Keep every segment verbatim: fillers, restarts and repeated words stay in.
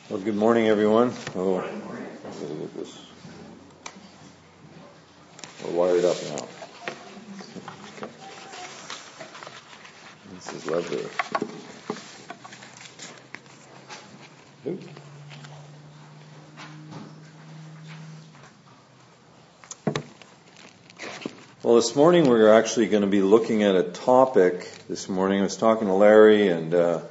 Well, good morning, everyone. Oh, I'm going to get this. We're wired up now. Okay. This is lovely. Oops. Well, this morning we're actually going to be looking at a topic. This morning I was talking to Larry, and uh,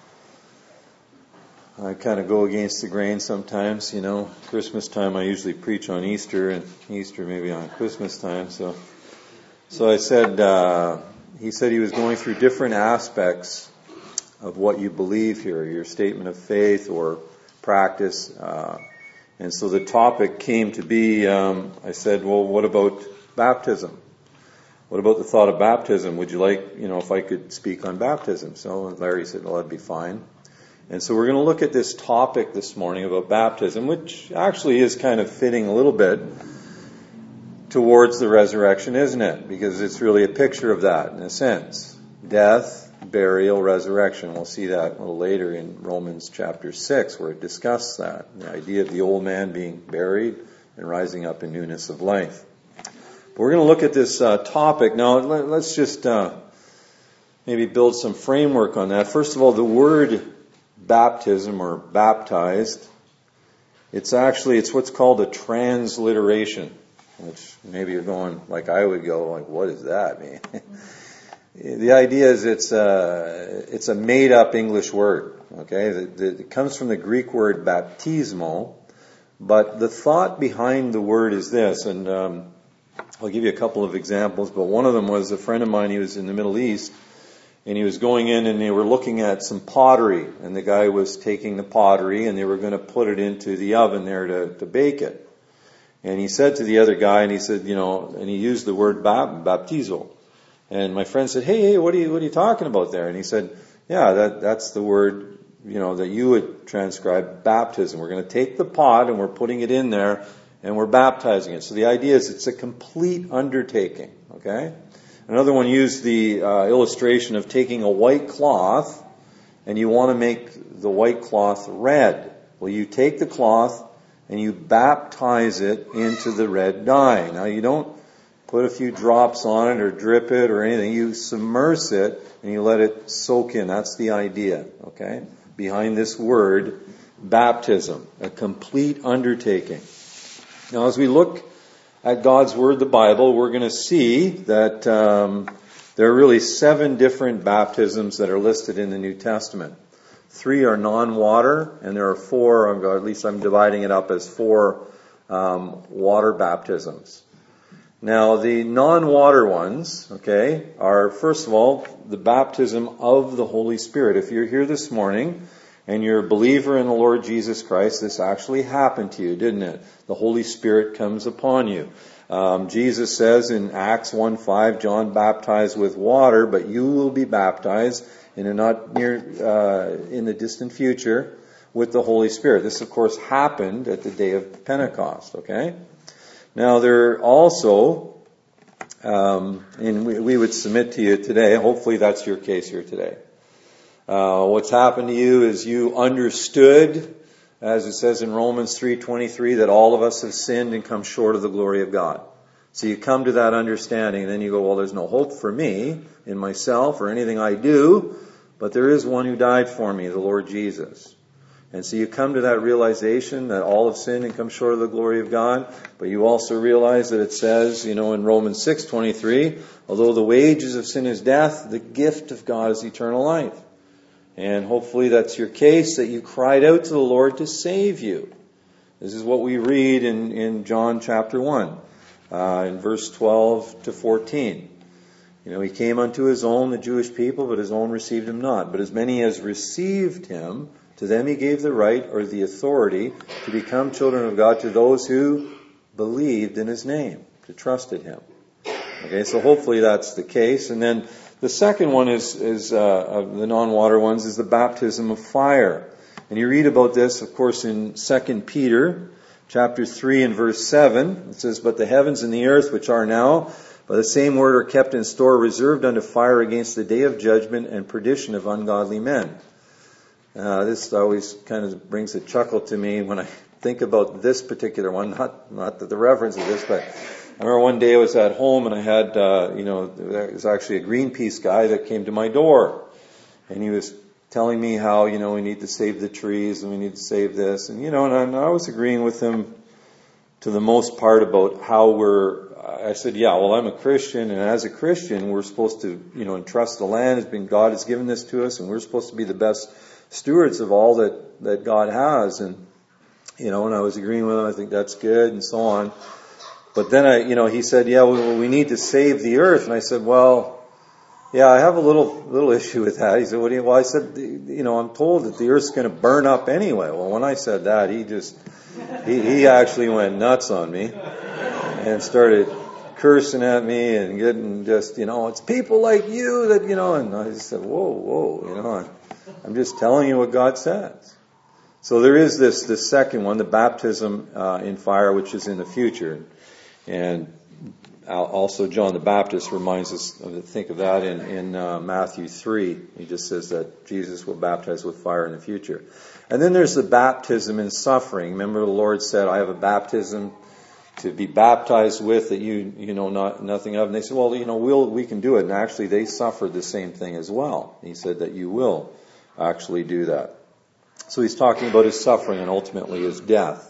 I kind of go against the grain sometimes, you know. Christmas time I usually preach on Easter, and Easter maybe on Christmas time. So, so I said, uh, he said he was going through different aspects of what you believe here, your statement of faith or practice. Uh, and so the topic came to be, um, I said, well, what about baptism? What about the thought of baptism? Would you like, you know, if I could speak on baptism? So Larry said, well, that'd be fine. And so we're going to look at this topic this morning about baptism, which actually is kind of fitting a little bit towards the resurrection, isn't it? Because it's really a picture of that, in a sense. Death, burial, resurrection. We'll see that a little later in Romans chapter six, where it discusses that. The idea of the old man being buried and rising up in newness of life. But we're going to look at this uh, topic. Now, let, let's just uh, maybe build some framework on that. First of all, the word baptism or baptized, it's actually, it's what's called a transliteration, which maybe you're going like I would go, like, what does that mean? The idea is it's a, it's a made up English word, okay? It comes from the Greek word baptismo, but the thought behind the word is this, and um, I'll give you a couple of examples, but one of them was a friend of mine. He was in the Middle East, and he was going in and they were looking at some pottery, and the guy was taking the pottery and they were going to put it into the oven there to, to bake it. And he said to the other guy, and he said, you know, and he used the word baptizo. And my friend said, hey, hey, what are you, what are you talking about there? And he said, yeah, that, that's the word, you know, that you would transcribe baptism. We're going to take the pot and we're putting it in there and we're baptizing it. So the idea is it's a complete undertaking, okay? Another one used the uh, illustration of taking a white cloth and you want to make the white cloth red. Well, you take the cloth and you baptize it into the red dye. Now, you don't put a few drops on it or drip it or anything. You submerge it and you let it soak in. That's the idea, okay, behind this word, baptism, a complete undertaking. Now, as we look at God's Word, the Bible, we're going to see that um, there are really seven different baptisms that are listed in the New Testament. Three are non-water, and there are four, or at least I'm dividing it up as four um, water baptisms. Now, the non-water ones, okay, are, first of all, the baptism of the Holy Spirit. If you're here this morning and you're a believer in the Lord Jesus Christ, this actually happened to you, didn't it? The Holy Spirit comes upon you. Um, Jesus says in Acts one five, John baptized with water, but you will be baptized in a not near, uh, in the distant future with the Holy Spirit. This, of course, happened at the day of Pentecost, okay? Now, there are also, um, and we, we would submit to you today, hopefully that's your case here today. Uh, what's happened to you is you understood, as it says in Romans three twenty-three, that all of us have sinned and come short of the glory of God. So you come to that understanding, and then you go, well, there's no hope for me in myself or anything I do, but there is one who died for me, the Lord Jesus. And so you come to that realization that all have sinned and come short of the glory of God, but you also realize that it says, you know, in Romans six twenty-three, although the wages of sin is death, the gift of God is eternal life. And hopefully that's your case, that you cried out to the Lord to save you. This is what we read in, in John chapter one, uh, in verse twelve to fourteen. You know, he came unto his own, the Jewish people, but his own received him not. But as many as received him, to them he gave the right or the authority to become children of God, to those who believed in his name, to trusted him. Okay, so hopefully that's the case. And then the second one is, is uh, of the non-water ones, is the baptism of fire. And you read about this, of course, in Second Peter chapter three and verse seven. It says, but the heavens and the earth, which are now, by the same word are kept in store, reserved unto fire against the day of judgment and perdition of ungodly men. Uh, this always kind of brings a chuckle to me when I think about this particular one. Not not that the reference of this, but I remember one day I was at home and I had, uh, you know, there was actually a Greenpeace guy that came to my door, and he was telling me how, you know, we need to save the trees and we need to save this, and you know, and I, and I was agreeing with him to the most part about how we're. I said, yeah, well, I'm a Christian, and as a Christian, we're supposed to, you know, entrust the land. It's been God has given this to us, and we're supposed to be the best stewards of all that, that God has. And, you know, and I was agreeing with him, I think that's good, and so on. But then I, you know, he said, yeah, well, we need to save the earth. And I said, well, yeah, I have a little, little issue with that. He said, what do you, well, I said, you know, I'm told that the earth's going to burn up anyway. Well, when I said that, he just, he, he actually went nuts on me and started cursing at me and getting just, you know, it's people like you that, you know, and I just said, whoa, whoa, you know, I'm just telling you what God says. So there is this, this second one, the baptism uh, in fire, which is in the future. And also John the Baptist reminds us of to think of that in, in uh, Matthew three. He just says that Jesus will baptize with fire in the future. And then there's the baptism in suffering. Remember the Lord said, I have a baptism to be baptized with that you you know not nothing of. And they said, well, you know, we'll we can do it. And actually they suffered the same thing as well. He said that you will actually do that. So he's talking about his suffering and ultimately his death.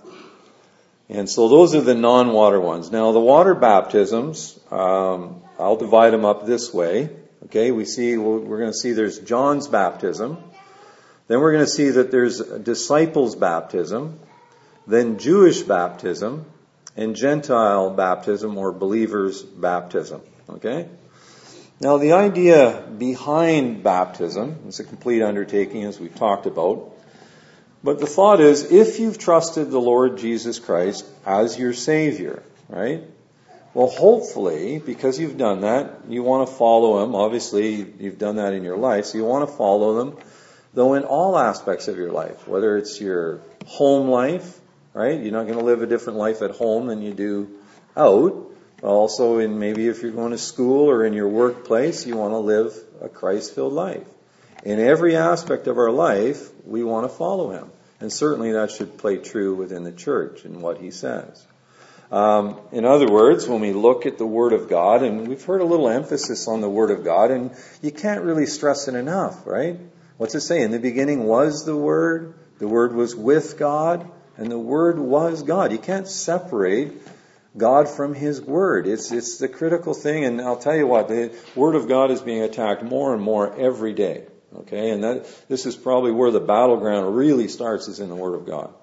And so those are the non-water ones. Now the water baptisms, um, I'll divide them up this way. Okay, we see we're going to see there's John's baptism. Then we're going to see that there's disciples' baptism, then Jewish baptism, and Gentile baptism or believers' baptism. Okay? Now the idea behind baptism is a complete undertaking, as we've talked about. But the thought is, if you've trusted the Lord Jesus Christ as your Savior, right? Well, hopefully, because you've done that, you want to follow Him. Obviously, you've done that in your life, so you want to follow them, though in all aspects of your life, whether it's your home life, right? You're not going to live a different life at home than you do out. Also, in maybe if you're going to school or in your workplace, you want to live a Christ-filled life. In every aspect of our life, we want to follow Him. And certainly that should play true within the church and what He says. Um, in other words, when we look at the Word of God, and we've heard a little emphasis on the Word of God, and you can't really stress it enough, right? What's it say? In the beginning was the Word, the Word was with God, and the Word was God. You can't separate God from His Word. It's it's the critical thing, and I'll tell you what, the Word of God is being attacked more and more every day. Okay, and that this is probably where the battleground really starts, is in the Word of God.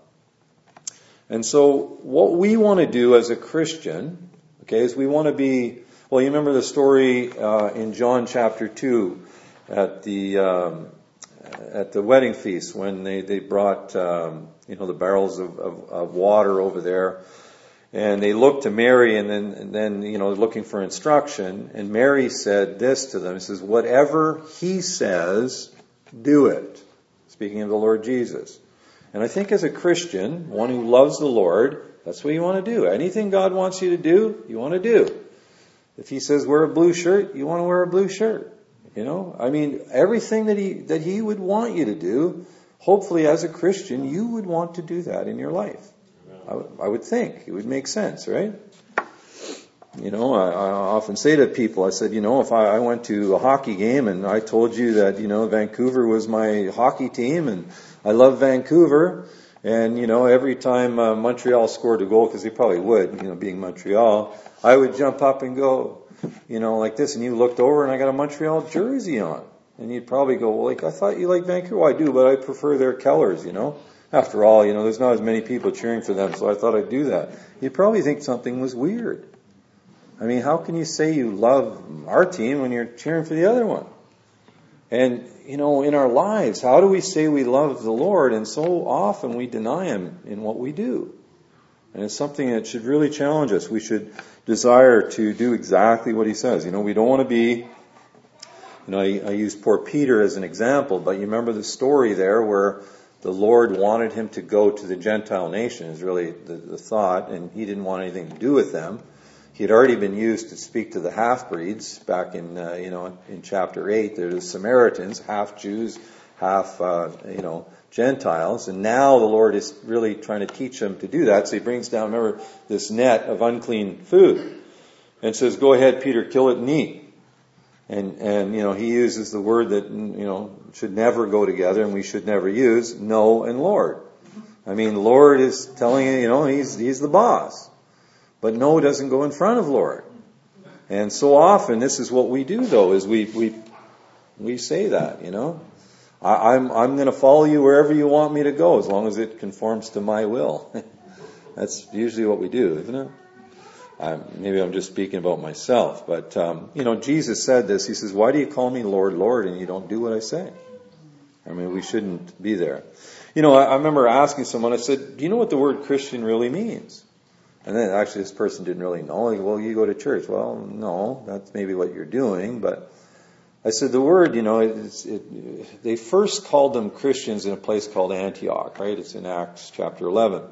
And so what we want to do as a Christian, okay, is we want to be, well, you remember the story uh, in John chapter two at the um, at the wedding feast when they, they brought, um, you know, the barrels of, of, of water over there. And they looked to Mary and then, and then, you know, looking for instruction. And Mary said this to them. It says, whatever He says, do it. Speaking of the Lord Jesus. And I think as a Christian, one who loves the Lord, that's what you want to do. Anything God wants you to do, you want to do. If He says wear a blue shirt, you want to wear a blue shirt. You know, I mean, everything that he that he would want you to do, hopefully as a Christian, you would want to do that in your life. I, w- I would think. It would make sense, right? You know, I, I often say to people, I said, you know, if I, I went to a hockey game and I told you that, you know, Vancouver was my hockey team and I love Vancouver, and, you know, every time uh, Montreal scored a goal, because they probably would, you know, being Montreal, I would jump up and go, you know, like this, and you looked over and I got a Montreal jersey on. And you'd probably go, well, like, I thought you liked Vancouver. Well, I do, but I prefer their colors, you know. After all, you know, there's not as many people cheering for them, so I thought I'd do that. You'd probably think something was weird. I mean, how can you say you love our team when you're cheering for the other one? And, you know, in our lives, how do we say we love the Lord and so often we deny Him in what we do? And it's something that should really challenge us. We should desire to do exactly what He says. You know, we don't want to be, you know, I, I use poor Peter as an example, but you remember the story there where the Lord wanted him to go to the Gentile nation, is really the, the thought, and He didn't want anything to do with them. He had already been used to speak to the half-breeds back in, uh, you know, in chapter eight. They're the Samaritans, half Jews, half, uh, you know, Gentiles. And now the Lord is really trying to teach them to do that. So he brings down, remember, this net of unclean food and says, go ahead, Peter, kill it and eat. And, and, you know, he uses the word that, you know, should never go together and we should never use, no and Lord. I mean, Lord is telling you, you know, he's, he's the boss. But no doesn't go in front of Lord. And so often, this is what we do though, is we, we, we say that, you know. I, I'm, I'm going to follow you wherever you want me to go, as long as it conforms to my will. That's usually what we do, isn't it? Um, maybe I'm just speaking about myself, but, um, you know, Jesus said this. He says, why do you call me Lord, Lord, and you don't do what I say? I mean, we shouldn't be there. You know, I, I remember asking someone, I said, do you know what the word Christian really means? And then actually this person didn't really know. Like, well, you go to church. Well, no, that's maybe what you're doing. But I said the word, you know, it's, it, they first called them Christians in a place called Antioch, right? It's in Acts chapter eleven.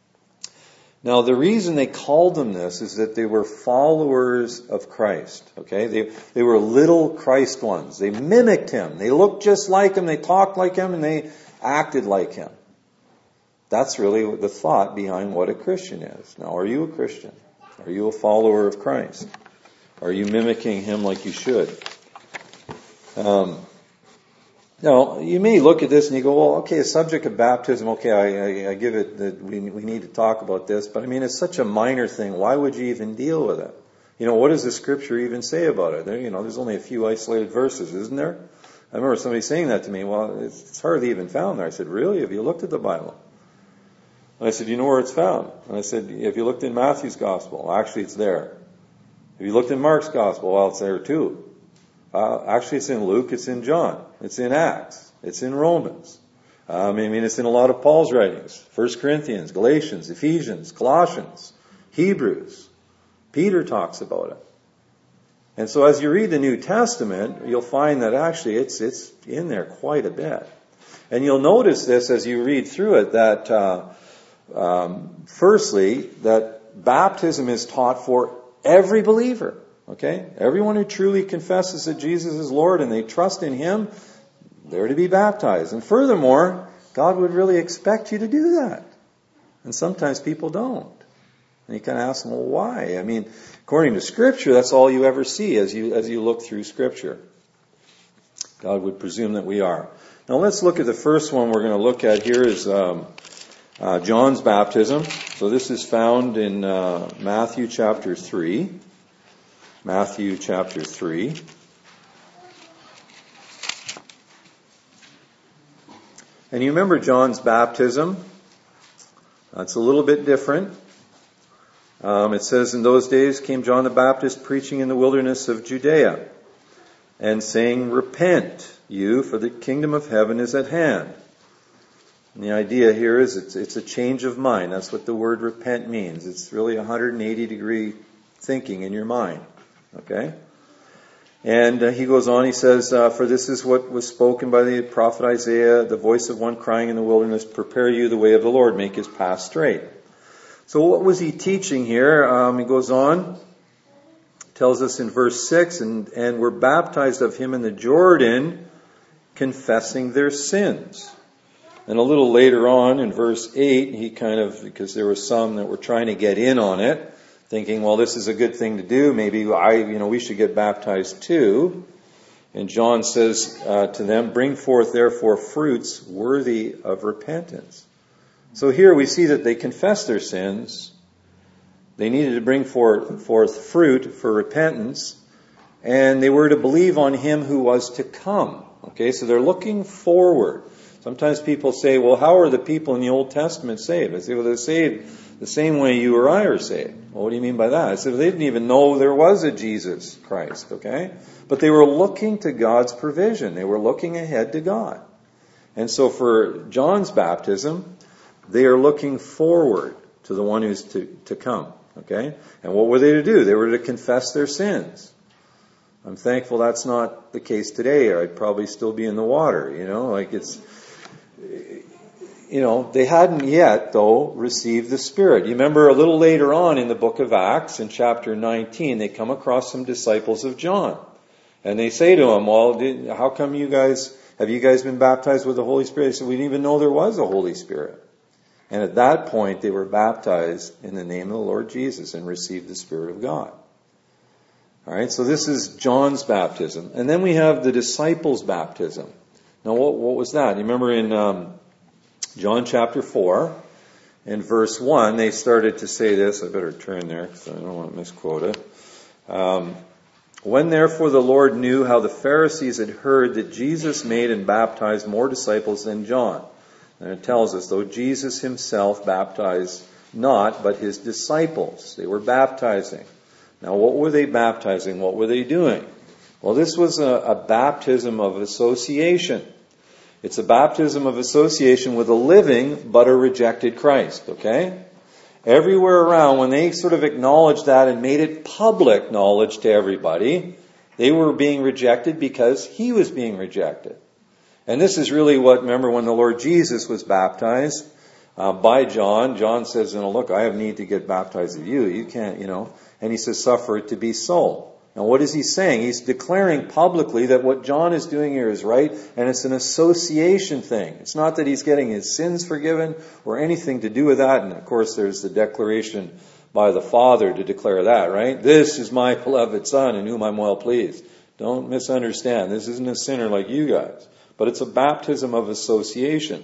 Now, the reason they called them this is that they were followers of Christ, okay? They, they were little Christ ones. They mimicked him. They looked just like him. They talked like him, and they acted like him. That's really the thought behind what a Christian is. Now, are you a Christian? Are you a follower of Christ? Are you mimicking him like you should? Um, now, you may look at this and you go, well, okay, a subject of baptism, okay, I, I, I give it that we, we need to talk about this, but I mean, it's such a minor thing. Why would you even deal with it? You know, what does the scripture even say about it? There, you know, there's only a few isolated verses, isn't there? I remember somebody saying that to me. Well, it's, it's hardly even found there. I said, really? Have you looked at the Bible? And I said, you know where it's found? And I said, have you looked in Matthew's gospel? Well, actually, it's there. Have you looked in Mark's gospel? Well, it's there too. Uh, actually, it's in Luke, it's in John, it's in Acts, it's in Romans. Um, I mean, it's in a lot of Paul's writings. First Corinthians, Galatians, Ephesians, Colossians, Hebrews. Peter talks about it. And so as you read the New Testament, you'll find that actually it's it's in there quite a bit. And you'll notice this as you read through it, that uh, um, firstly, that baptism is taught for every believer. Okay? Everyone who truly confesses that Jesus is Lord and they trust in him, they're to be baptized. And furthermore, God would really expect you to do that. And sometimes people don't. And you kind of ask them, well, why? I mean, according to Scripture, that's all you ever see as you as you look through Scripture. God would presume that we are. Now let's look at the first one we're going to look at here is um, uh, John's baptism. So this is found in uh, Matthew chapter three. Matthew chapter three. And you remember John's baptism. That's a little bit different. Um, it says, in those days came John the Baptist preaching in the wilderness of Judea and saying, repent you, for the kingdom of heaven is at hand. And the idea here is it's, it's a change of mind. That's what the word repent means. It's really a one hundred eighty degree thinking in your mind. Okay? And uh, he goes on, he says, uh, for this is what was spoken by the prophet Isaiah, the voice of one crying in the wilderness, prepare you the way of the Lord, make his path straight. So what was he teaching here? Um, he goes on, tells us in verse six, and, and were baptized of him in the Jordan, confessing their sins. And a little later on in verse eight, he kind of, because there were some that were trying to get in on it, thinking, well, this is a good thing to do. Maybe I, you know, we should get baptized too. And John says uh, to them, bring forth therefore fruits worthy of repentance. So here we see that they confessed their sins. They needed to bring forth, forth fruit for repentance. And they were to believe on him who was to come. Okay, so they're looking forward. Sometimes people say, well, how are the people in the Old Testament saved? I say, well, they're saved the same way you or I are saved. Well, what do you mean by that? I said, well, they didn't even know there was a Jesus Christ, okay? But they were looking to God's provision. They were looking ahead to God. And so for John's baptism, they are looking forward to the one who's to, to come, okay? And what were they to do? They were to confess their sins. I'm thankful that's not the case today, or I'd probably still be in the water, you know? Like it's... You know, they hadn't yet, though, received the Spirit. You remember a little later on in the book of Acts, in chapter nineteen, they come across some disciples of John. And they say to him, well, did, how come you guys have you guys been baptized with the Holy Spirit? They said, we didn't even know there was a Holy Spirit. And at that point, they were baptized in the name of the Lord Jesus and received the Spirit of God. All right, so this is John's baptism. And then we have the disciples' baptism. Now, what, what was that? You remember in um, John chapter four, in verse one, they started to say this. I better turn there because I don't want to misquote it. Um, When therefore the Lord knew how the Pharisees had heard that Jesus made and baptized more disciples than John. And it tells us, though Jesus himself baptized not, but his disciples. They were baptizing. Now what were they baptizing? What were they doing? Well, this was a, a baptism of association. It's a baptism of association with a living but a rejected Christ, okay? Everywhere around, when they sort of acknowledged that and made it public knowledge to everybody, they were being rejected because he was being rejected. And this is really what, remember when the Lord Jesus was baptized uh, by John, John says, you know, look, I have need to get baptized of you. You can't, you know. And he says, suffer it to be so. Now what is he saying? He's declaring publicly that what John is doing here is right, and it's an association thing. It's not that he's getting his sins forgiven or anything to do with that. And of course there's the declaration by the Father to declare that, right? This is my beloved Son in whom I'm well pleased. Don't misunderstand. This isn't a sinner like you guys. But it's a baptism of association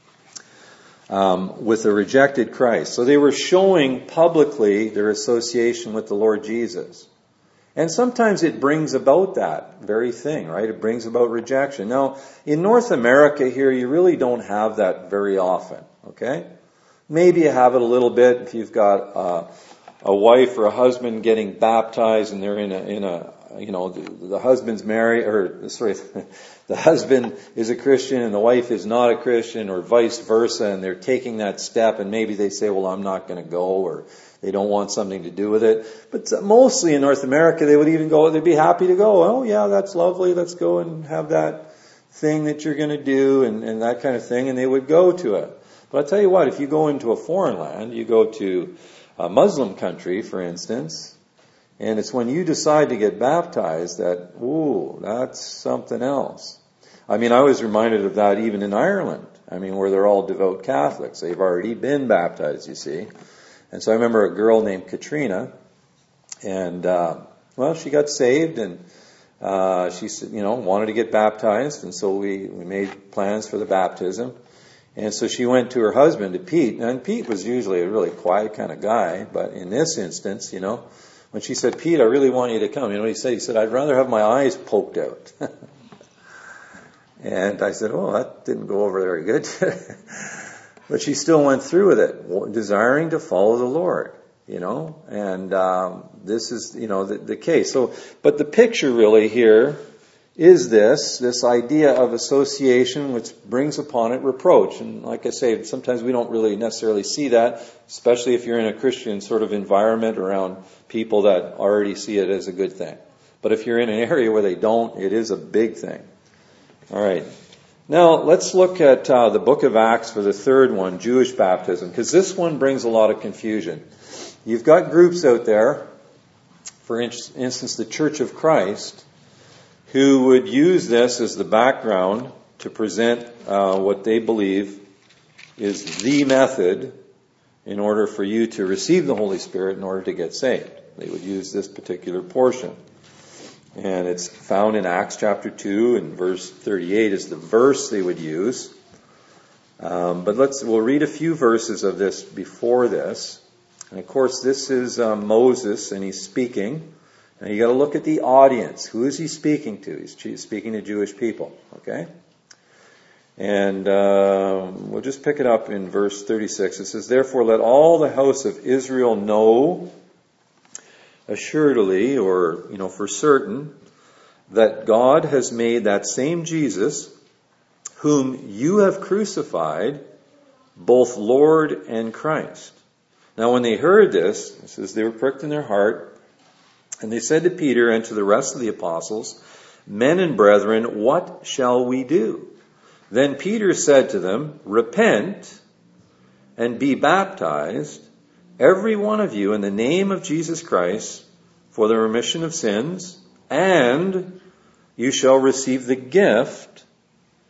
um, with a rejected Christ. So they were showing publicly their association with the Lord Jesus. And sometimes it brings about that very thing, right? It brings about rejection. Now, in North America here, you really don't have that very often, okay? Maybe you have it a little bit if you've got uh, a wife or a husband getting baptized and they're in a, in a you know, the, the husband's married, or sorry, the husband is a Christian and the wife is not a Christian, or vice versa, and they're taking that step and maybe they say, well, I'm not going to go, or they don't want something to do with it. But mostly in North America, they would even go, they'd be happy to go. Oh, yeah, that's lovely. Let's go and have that thing that you're going to do and, and that kind of thing. And they would go to it. But I'll tell you what, if you go into a foreign land, you go to a Muslim country, for instance, and it's when you decide to get baptized that, ooh, that's something else. I mean, I was reminded of that even in Ireland. I mean, where they're all devout Catholics. They've already been baptized, you see. And so I remember a girl named Katrina, and, uh, well, she got saved, and uh, she, you know, wanted to get baptized, and so we, we made plans for the baptism. And so she went to her husband, to Pete, and Pete was usually a really quiet kind of guy, but in this instance, you know, when she said, Pete, I really want you to come, you know what he said? He said, I'd rather have my eyes poked out. And I said, oh, that didn't go over very good. But she still went through with it, desiring to follow the Lord, you know, and um, this is, you know, the, the case. So, but the picture really here is this, this idea of association which brings upon it reproach. And like I say, sometimes we don't really necessarily see that, especially if you're in a Christian sort of environment around people that already see it as a good thing. But if you're in an area where they don't, it is a big thing. All right. Now, let's look at uh, the book of Acts for the third one, Jewish baptism, because this one brings a lot of confusion. You've got groups out there, for instance, the Church of Christ, who would use this as the background to present uh, what they believe is the method in order for you to receive the Holy Spirit in order to get saved. They would use this particular portion. And it's found in Acts chapter two, and verse thirty-eight is the verse they would use. Um, but let's we'll read a few verses of this before this. And of course, this is uh, Moses, and he's speaking. Now you got to look at the audience. Who is he speaking to? He's speaking to Jewish people. Okay. And uh, we'll just pick it up in verse thirty-six. It says, "Therefore, let all the house of Israel know assuredly, or, you know, for certain, that God has made that same Jesus, whom you have crucified, both Lord and Christ." Now when they heard this, it says they were pricked in their heart, and they said to Peter and to the rest of the apostles, "Men and brethren, what shall we do?" Then Peter said to them, "Repent and be baptized, every one of you, in the name of Jesus Christ, for the remission of sins, and you shall receive the gift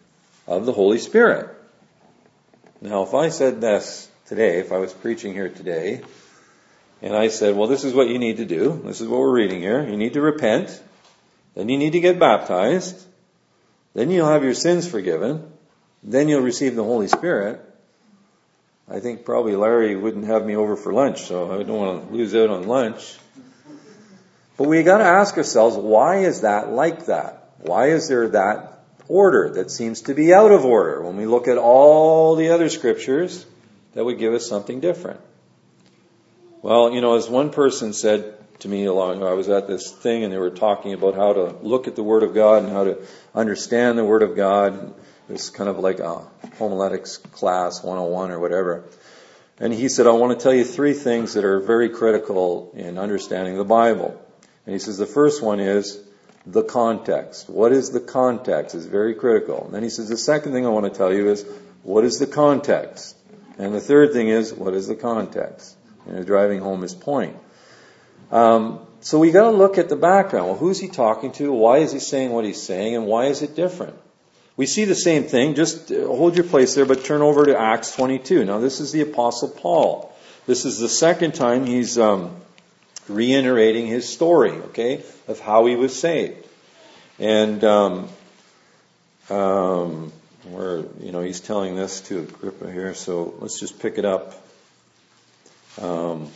of the Holy Spirit. Now, if I said this today, if I was preaching here today, and I said, well, this is what you need to do. This is what we're reading here. You need to repent. Then you need to get baptized. Then you'll have your sins forgiven. Then you'll receive the Holy Spirit. I think probably Larry wouldn't have me over for lunch, so I don't want to lose out on lunch. But we got to ask ourselves, why is that like that? Why is there that order that seems to be out of order when we look at all the other scriptures that would give us something different? Well, you know, as one person said to me along, I was at this thing and they were talking about how to look at the Word of God and how to understand the Word of God. It was kind of like a homiletics class, one oh one or whatever. And he said, I want to tell you three things that are very critical in understanding the Bible. And he says, the first one is the context. What is the context is very critical. And then he says, the second thing I want to tell you is, what is the context? And the third thing is, what is the context? And driving home his point. Um, so we got to look at the background. Well, who's he talking to? Why is he saying what he's saying? And why is it different? We see the same thing. Just hold your place there, but turn over to Acts twenty-two. Now, this is the Apostle Paul. This is the second time he's um, reiterating his story, okay, of how he was saved. And um, um, where you know he's telling this to Agrippa here. So let's just pick it up. Um,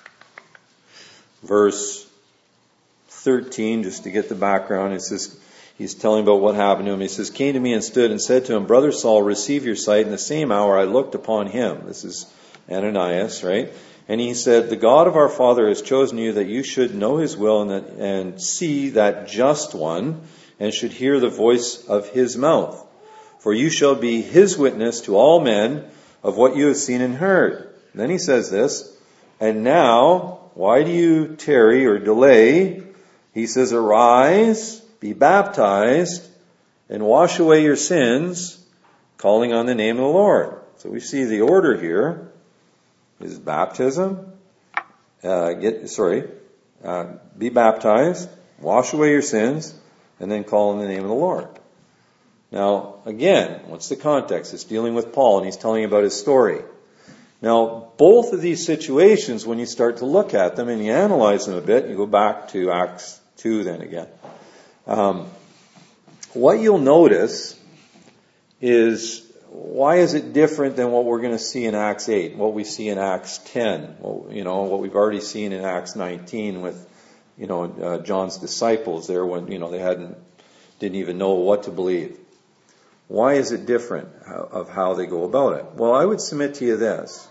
verse thirteen, just to get the background. It says, he's telling about what happened to him. He says, came to me and stood and said to him, Brother Saul, receive your sight. In the same hour I looked upon him. This is Ananias, right? And he said, the God of our father has chosen you that you should know his will and, that, and see that just one and should hear the voice of his mouth. For you shall be his witness to all men of what you have seen and heard. And then he says this, and now, why do you tarry or delay? He says, arise, be baptized, and wash away your sins, calling on the name of the Lord. So we see the order here is baptism, uh, get sorry, uh, be baptized, wash away your sins, and then call on the name of the Lord. Now, again, what's the context? It's dealing with Paul, and he's telling about his story. Now, both of these situations, when you start to look at them and you analyze them a bit, you go back to Acts two then again. Um, what you'll notice is, why is it different than what we're going to see in Acts eight, what we see in Acts ten, well, you know, what we've already seen in Acts nineteen with, you know, uh, John's disciples there when, you know, they hadn't, didn't even know what to believe. Why is it different of how they go about it? Well, I would submit to you this,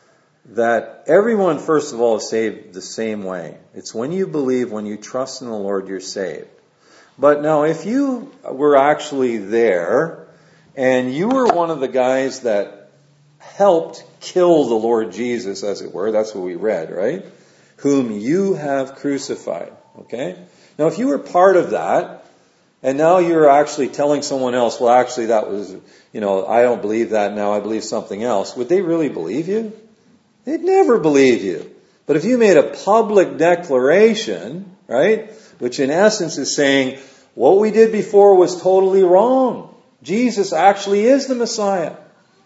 that everyone, first of all, is saved the same way. It's when you believe, when you trust in the Lord, you're saved. But now, if you were actually there, and you were one of the guys that helped kill the Lord Jesus, as it were, that's what we read, right? Whom you have crucified, okay? Now, if you were part of that, and now you're actually telling someone else, well, actually that was, you know, I don't believe that now, I believe something else. Would they really believe you? They'd never believe you. But if you made a public declaration, right, which in essence is saying, what we did before was totally wrong. Jesus actually is the Messiah.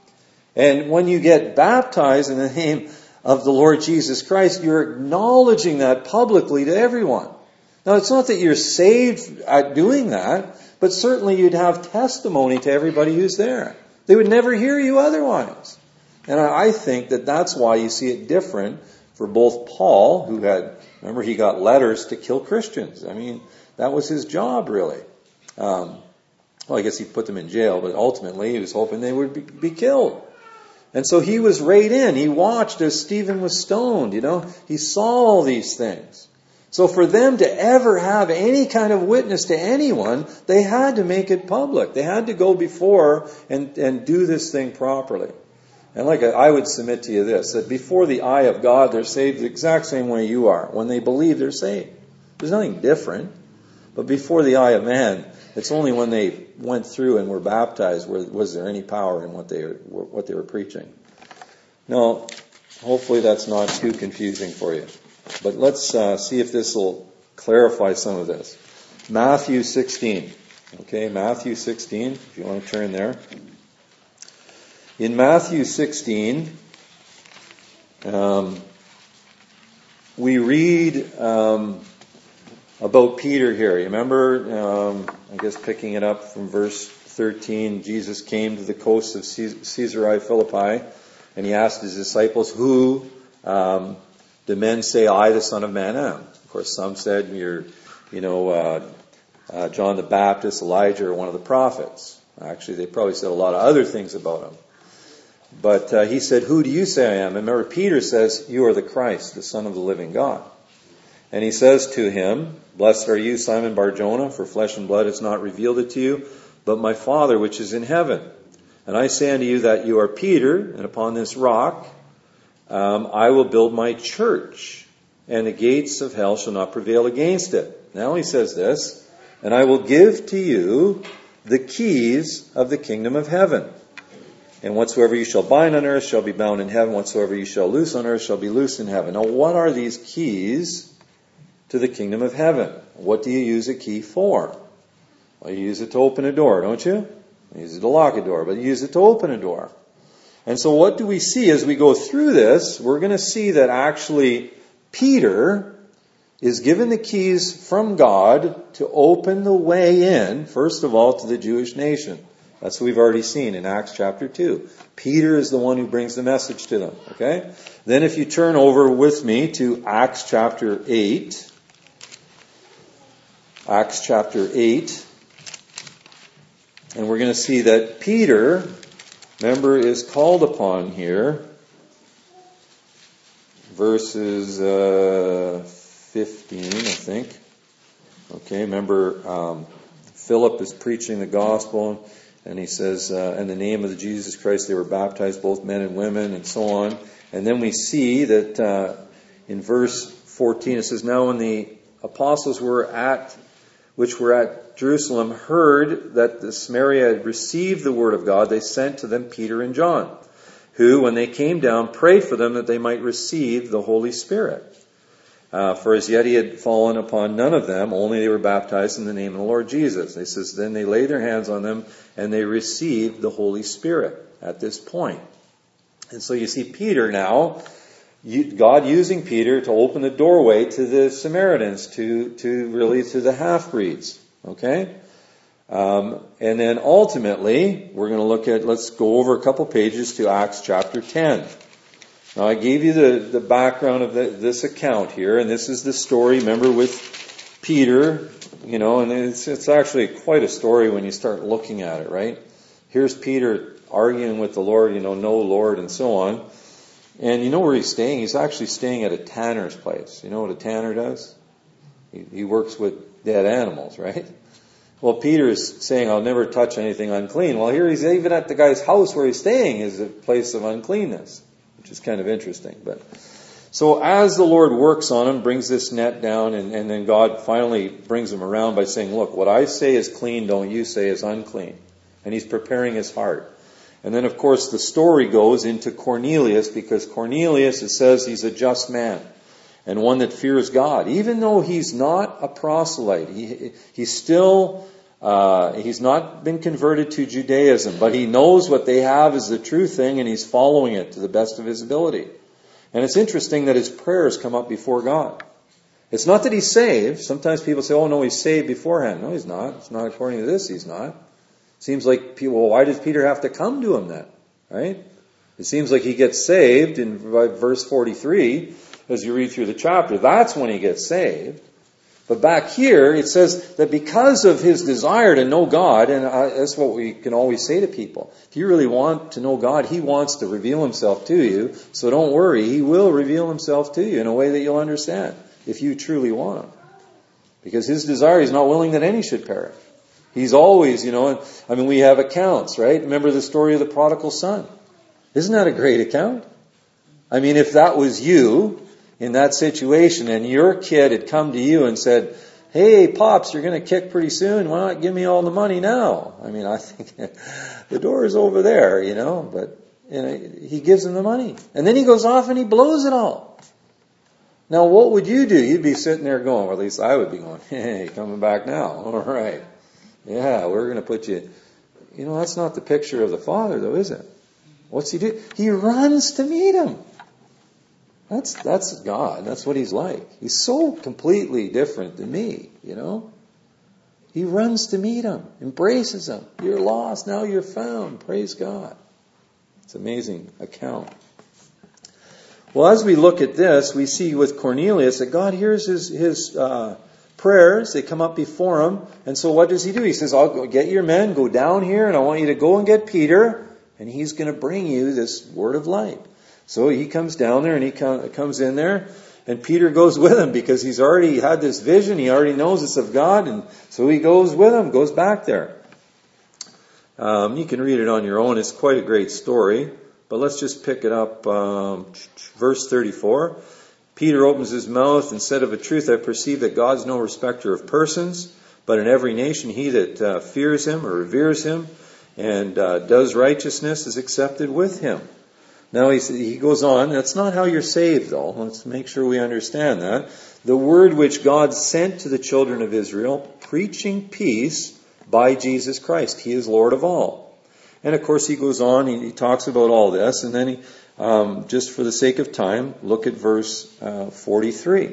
And when you get baptized in the name of the Lord Jesus Christ, you're acknowledging that publicly to everyone. Now, it's not that you're saved at doing that, but certainly you'd have testimony to everybody who's there. They would never hear you otherwise. And I think that that's why you see it different for both Paul, who had, remember, he got letters to kill Christians. I mean, that was his job, really. Um, well, I guess he put them in jail, but ultimately he was hoping they would be, be killed. And so he was right in. He watched as Stephen was stoned, you know. He saw all these things. So for them to ever have any kind of witness to anyone, they had to make it public. They had to go before and, and do this thing properly. And like I would submit to you this, that before the eye of God, they're saved the exact same way you are. When they believe, they're saved. There's nothing different. But before the eye of man, it's only when they went through and were baptized where, was there any power in what they were, what they were preaching. Now, hopefully that's not too confusing for you. But let's uh, see if this will clarify some of this. Matthew sixteen. Okay, Matthew sixteen, if you want to turn there. In Matthew sixteen, um, we read um, about Peter here. You remember, um, I guess picking it up from verse thirteen, Jesus came to the coast of Caesarea Philippi, and he asked his disciples, who um, do men say I, the Son of Man, am? Of course, some said you're, you know, uh, uh, John the Baptist, Elijah, or one of the prophets. Actually, they probably said a lot of other things about him. But uh, he said, who do you say I am? And remember, Peter says, you are the Christ, the Son of the living God. And he says to him, blessed are you, Simon Bar-Jonah, for flesh and blood has not revealed it to you, but my Father which is in heaven. And I say unto you that you are Peter, and upon this rock um, I will build my church, and the gates of hell shall not prevail against it. Now he says this, and I will give to you the keys of the kingdom of heaven. And whatsoever you shall bind on earth shall be bound in heaven. Whatsoever you shall loose on earth shall be loosed in heaven. Now, what are these keys to the kingdom of heaven? What do you use a key for? Well, you use it to open a door, don't you? You use it to lock a door, but you use it to open a door. And so what do we see as we go through this? We're going to see that actually Peter is given the keys from God to open the way in, first of all, to the Jewish nation. That's what we've already seen in Acts chapter two. Peter is the one who brings the message to them. Okay? Then if you turn over with me to Acts chapter eight. Acts chapter eight. And we're going to see that Peter, remember, is called upon here. Verses uh, fifteen, I think. Okay, remember, um, Philip is preaching the gospel. And he says, uh, in the name of the Jesus Christ, they were baptized, both men and women, and so on. And then we see that uh, in verse fourteen, it says, now when the apostles were at, which were at Jerusalem, heard that the Samaria had received the word of God, they sent to them Peter and John, who, when they came down, prayed for them that they might receive the Holy Spirit. Uh, for as yet he had fallen upon none of them, only they were baptized in the name of the Lord Jesus. They says, then they laid their hands on them, and they received the Holy Spirit at this point. And so you see Peter now, God using Peter to open the doorway to the Samaritans, to, to really to the half-breeds. Okay? Um, and then ultimately, we're going to look at, let's go over a couple pages to Acts chapter ten. Now, I gave you the, the background of the, this account here, and this is the story, remember, with Peter, you know, and it's, it's actually quite a story when you start looking at it, right? Here's Peter arguing with the Lord, you know, no Lord, and so on. And you know where he's staying? He's actually staying at a tanner's place. You know what a tanner does? He, he works with dead animals, right? Well, Peter is saying, I'll never touch anything unclean. Well, here he's even at the guy's house where he's staying is a place of uncleanness, which is kind of interesting. But so as the Lord works on him, brings this net down, and, and then God finally brings him around by saying, look, what I say is clean, don't you say is unclean. And he's preparing his heart. And then, of course, the story goes into Cornelius, because Cornelius, it says he's a just man and one that fears God. Even though he's not a proselyte, he, he's still, uh, he's not been converted to Judaism, but he knows what they have is the true thing, and he's following it to the best of his ability. And it's interesting that his prayers come up before God. It's not that he's saved. Sometimes people say, oh, no, he's saved beforehand. No, he's not. It's not according to this, he's not. Seems like people, well, why does Peter have to come to him then? Right? It seems like he gets saved in verse forty-three, as you read through the chapter. That's when he gets saved. But back here, it says that because of his desire to know God, and that's what we can always say to people. If you really want to know God, he wants to reveal himself to you. So don't worry, he will reveal himself to you in a way that you'll understand, if you truly want him. Because his desire, he's not willing that any should perish. He's always, you know, I mean, we have accounts, right? Remember the story of the prodigal son. Isn't that a great account? I mean, if that was you in that situation and your kid had come to you and said, hey, Pops, you're going to kick pretty soon. Why not give me all the money now? I mean, I think the door is over there, you know, but you know, he gives him the money. And then he goes off and he blows it all. Now, what would you do? You'd be sitting there going, or at least I would be going, hey, coming back now. All right. Yeah, we're going to put you... You know, that's not the picture of the Father, though, is it? What's he do? He runs to meet him. That's that's God. That's what he's like. He's so completely different than me, you know. He runs to meet him, embraces him. You're lost, now you're found. Praise God. It's an amazing account. Well, as we look at this, we see with Cornelius that God hears his, his uh, prayers. They come up before him. And so what does he do? He says, I'll go get your men, go down here, and I want you to go and get Peter, and he's going to bring you this word of light. So he comes down there, and he com- comes in there, and Peter goes with him because he's already had this vision. He already knows it's of God, and so he goes with him, goes back there. Um, you can read it on your own. It's quite a great story. But let's just pick it up. Um, verse thirty-four. Peter opens his mouth and said, of a truth I perceive that God is no respecter of persons, but in every nation he that uh, fears him or reveres him and uh, does righteousness is accepted with him. Now he, he goes on, that's not how you're saved though. Let's make sure we understand that. The word which God sent to the children of Israel, preaching peace by Jesus Christ. He is Lord of all. And of course he goes on, he, he talks about all this, and then he, um, just for the sake of time, look at verse uh, forty-three.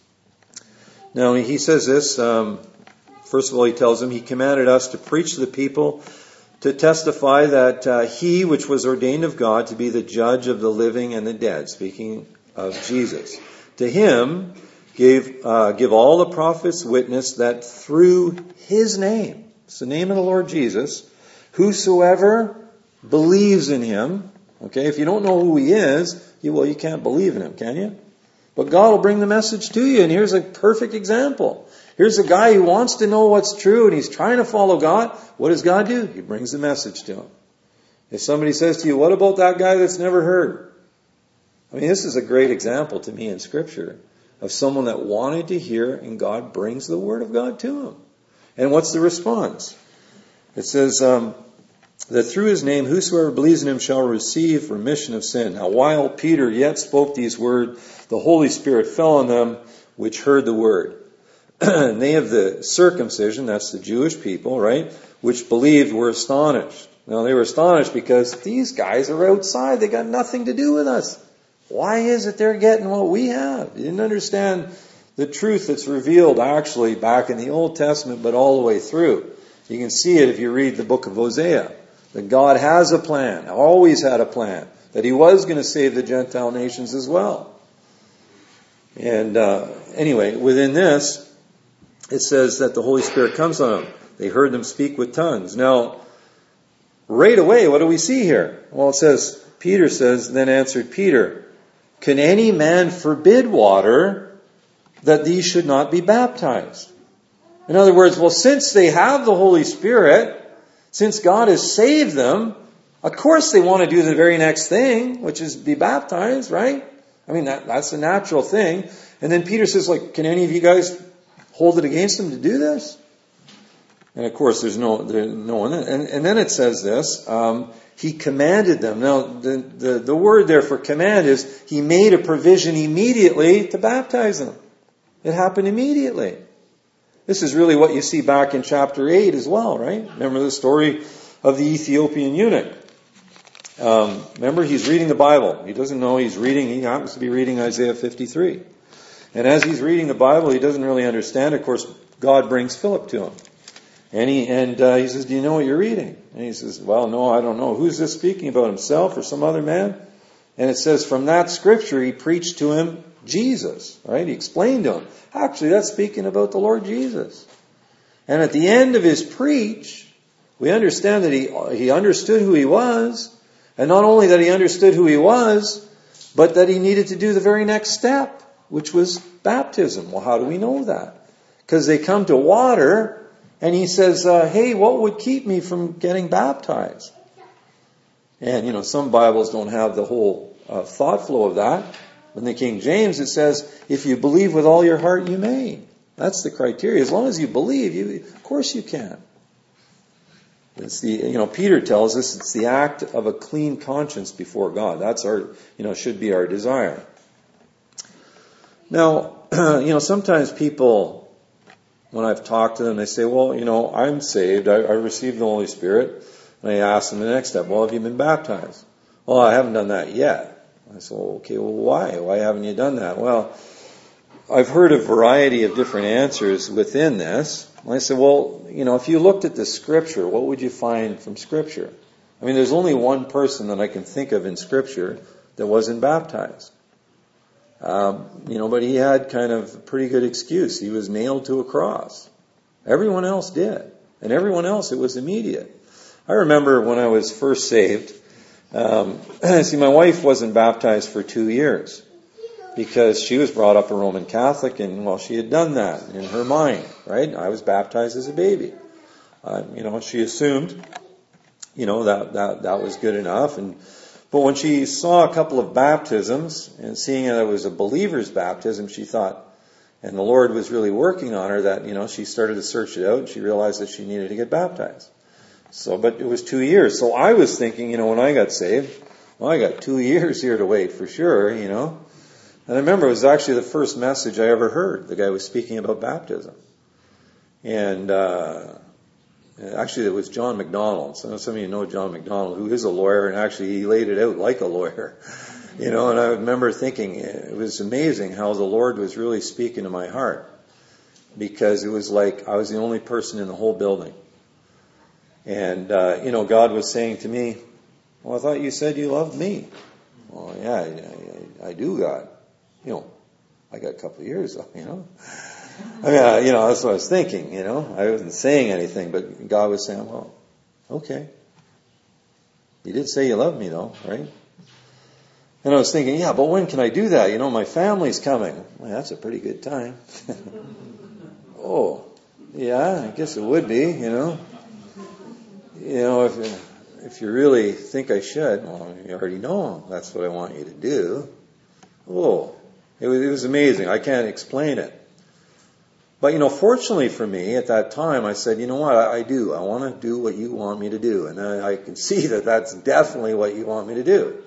Now he says this, um, first of all he tells them, he commanded us to preach to the people, to testify that uh, he which was ordained of God to be the judge of the living and the dead, speaking of Jesus. To him gave, uh, give all the prophets witness that through his name, it's the name of the Lord Jesus, whosoever believes in him, okay, if you don't know who he is, you, well, you can't believe in him, can you? But God will bring the message to you, and here's a perfect example. Here's a guy who wants to know what's true, and he's trying to follow God. What does God do? He brings the message to him. If somebody says to you, what about that guy that's never heard? I mean, this is a great example to me in Scripture of someone that wanted to hear, and God brings the Word of God to him. And what's the response? It says, um, that through his name whosoever believes in him shall receive remission of sin. Now while Peter yet spoke these words, the Holy Spirit fell on them which heard the word. And they of the circumcision, that's the Jewish people, right, which believed were astonished. Now they were astonished because these guys are outside. They got nothing to do with us. Why is it they're getting what we have? You didn't understand the truth that's revealed actually back in the Old Testament, but all the way through. You can see it if you read the book of Hosea. That God has a plan, always had a plan, that he was going to save the Gentile nations as well. And uh, anyway, within this, it says that the Holy Spirit comes on them. They heard them speak with tongues. Now, right away, what do we see here? Well, it says, Peter says, then answered Peter, can any man forbid water that these should not be baptized? In other words, well, since they have the Holy Spirit, since God has saved them, of course they want to do the very next thing, which is be baptized, right? I mean, that, that's a natural thing. And then Peter says, like, can any of you guys hold it against them to do this? And of course, there's no, there's no one. And, and then it says this, um, he commanded them. Now, the, the, the word there for command is he made a provision immediately to baptize them. It happened immediately. This is really what you see back in chapter eight as well, right? Remember the story of the Ethiopian eunuch. Um, remember, he's reading the Bible. He doesn't know he's reading. He happens to be reading Isaiah fifty-three. And as he's reading the Bible, he doesn't really understand. Of course, God brings Philip to him. And he and uh, he says, do you know what you're reading? And he says, well, no, I don't know. Who's this speaking about, himself or some other man? And it says, from that scripture, he preached to him Jesus, right? He explained to him. Actually, that's speaking about the Lord Jesus. And at the end of his preach, we understand that he, he understood who he was. And not only that he understood who he was, but that he needed to do the very next step, which was baptism. Well, how do we know that? Because they come to water, and he says, uh, hey, what would keep me from getting baptized? And, you know, some Bibles don't have the whole uh, thought flow of that. In the King James, it says, if you believe with all your heart, you may. That's the criteria. As long as you believe, you, of course you can. It's the, you know, Peter tells us it's the act of a clean conscience before God. That's our, you know, should be our desire. Now, you know, sometimes people, when I've talked to them, they say, well, you know, I'm saved. I, I received the Holy Spirit. And I ask them the next step, well, have you been baptized? well, I haven't done that yet. I said, well, okay, well, why? Why haven't you done that? Well, I've heard a variety of different answers within this. I said, well, you know, if you looked at the Scripture, what would you find from Scripture? I mean, there's only one person that I can think of in Scripture that wasn't baptized. Um, you know, but he had kind of a pretty good excuse. He was nailed to a cross. Everyone else did. And everyone else, it was immediate. I remember when I was first saved, um, see, my wife wasn't baptized for two years because she was brought up a Roman Catholic, and, well, she had done that in her mind, right? I was baptized as a baby. Uh, you know, she assumed, you know, that, that, that was good enough. And But when she saw a couple of baptisms, and seeing that it was a believer's baptism, she thought, and the Lord was really working on her, that, you know, she started to search it out, and she realized that she needed to get baptized. So, but it was two years. So I was thinking, you know, when I got saved, well, I got two years here to wait for sure, you know. And I remember it was actually the first message I ever heard. The guy was speaking about baptism. And, uh, actually it was John MacDonald. So some of you know John MacDonald, who is a lawyer, and actually he laid it out like a lawyer. You know, and I remember thinking, it was amazing how the Lord was really speaking to my heart. Because it was like I was the only person in the whole building. And, uh, you know, God was saying to me, well, I thought you said you loved me. Well, yeah, I, I, I do, God. You know, I got a couple of years, you know. I mean, uh, you know, that's what I was thinking, you know. I wasn't saying anything, but God was saying, well, okay. You did say you loved me, though, right? And I was thinking, yeah, but when can I do that? You know, my family's coming. Well, that's a pretty good time. Oh, yeah, I guess it would be, you know. You know, if if you really think I should, well, you already know that's what I want you to do. Oh, it was, it was amazing. I can't explain it. But, you know, fortunately for me, at that time, I said, you know what, I, I do. I want to do what you want me to do. And I, I can see that that's definitely what you want me to do.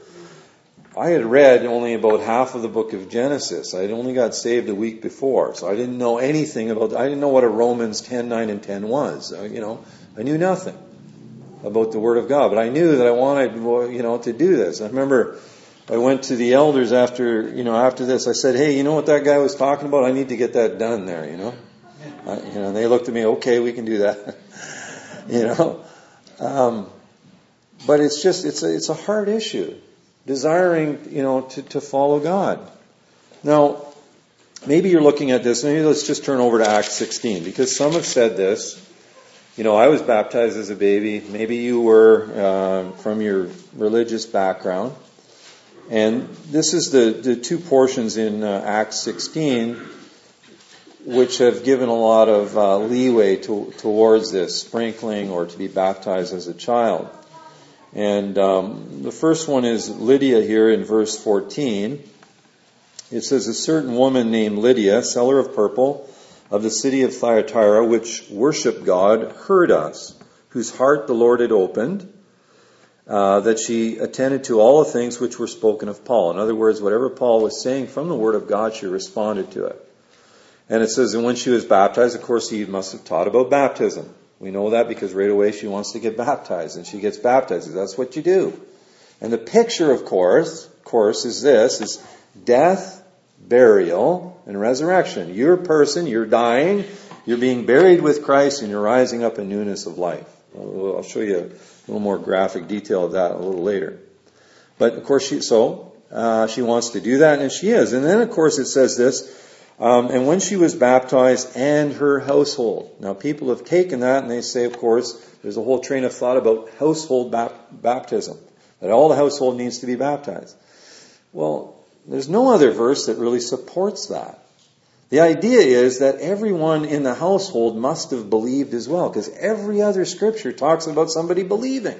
I had read only about half of the book of Genesis. I had only got saved a week before. So I didn't know anything about, I didn't know what a Romans ten, nine, and ten was. You know, I knew nothing about the Word of God. But I knew that I wanted, you know, to do this. I remember I went to the elders after, you know, after this. I said, hey, you know what that guy was talking about? I need to get that done there, you know. I, you know, and they looked at me, okay, we can do that. you know. Um, but it's just, it's a, it's a hard issue. Desiring, you know, to, to follow God. Now, maybe you're looking at this. Maybe let's just turn over to Acts sixteen, because some have said this. You know, I was baptized as a baby. Maybe you were uh, from your religious background. And this is the, the two portions in uh, Acts sixteen which have given a lot of uh, leeway to, towards this, sprinkling or to be baptized as a child. And um, the first one is Lydia here in verse fourteen. It says, a certain woman named Lydia, seller of purple, of the city of Thyatira, which worshipped God, heard us, whose heart the Lord had opened, uh, that she attended to all the things which were spoken of Paul. In other words, whatever Paul was saying from the Word of God, she responded to it. And it says, and when she was baptized, of course, he must have taught about baptism. We know that because right away she wants to get baptized, and she gets baptized. That's what you do. And the picture, of course, of course, is this, is death, burial, and resurrection. You're a person, you're dying, you're being buried with Christ, and you're rising up in newness of life. I'll show you a little more graphic detail of that a little later. But, of course, she, so, uh, she wants to do that, and she is. And then, of course, it says this, Um, and when she was baptized and her household. Now, people have taken that and they say, of course, there's a whole train of thought about household bap- baptism. That all the household needs to be baptized. Well, there's no other verse that really supports that. The idea is that everyone in the household must have believed as well, because every other scripture talks about somebody believing.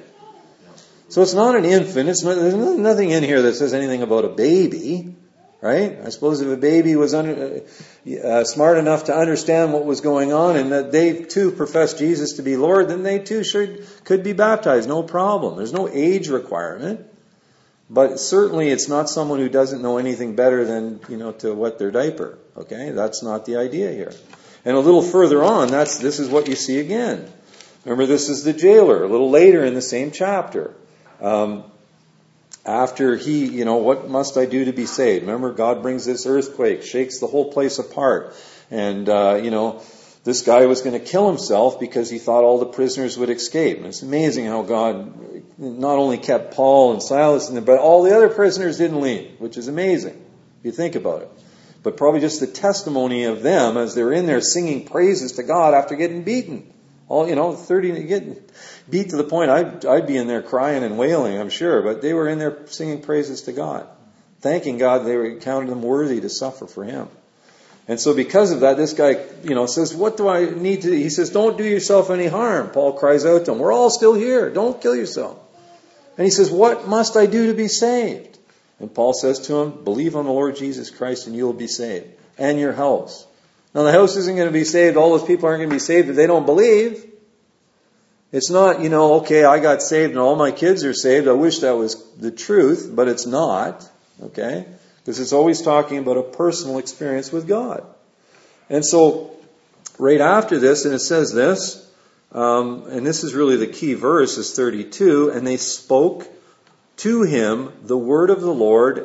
So it's not an infant. It's not, there's nothing in here that says anything about a baby. Right? I suppose if a baby was under, uh, smart enough to understand what was going on and that they too professed Jesus to be Lord, then they too should, could be baptized. No problem. There's no age requirement. But certainly it's not someone who doesn't know anything better than, you know, to wet their diaper. Okay? That's not the idea here. And a little further on, that's this is what you see again. Remember, this is the jailer. A little later in the same chapter. Um, after he, you know, what must I do to be saved? Remember, God brings this earthquake, shakes the whole place apart. And, uh, you know, this guy was going to kill himself because he thought all the prisoners would escape. And it's amazing how God not only kept Paul and Silas in there, but all the other prisoners didn't leave, which is amazing if you think about it. But probably just the testimony of them as they were in there singing praises to God after getting beaten. All, you know, thirty, getting beat to the point I'd, I'd be in there crying and wailing, I'm sure. But they were in there singing praises to God, thanking God they were, counted them worthy to suffer for Him. And so because of that, this guy, you know, says, what do I need to do? He says, don't do yourself any harm. Paul cries out to him, we're all still here. Don't kill yourself. And he says, what must I do to be saved? And Paul says to him, believe on the Lord Jesus Christ and you will be saved. And your house. Now the house isn't going to be saved. All those people aren't going to be saved if they don't believe. It's not, you know, okay, I got saved and all my kids are saved. I wish that was the truth, but it's not. Okay? Because it's always talking about a personal experience with God. And so, right after this, and it says this, um, and this is really the key verse, is thirty-two, and they spoke to him the word of the Lord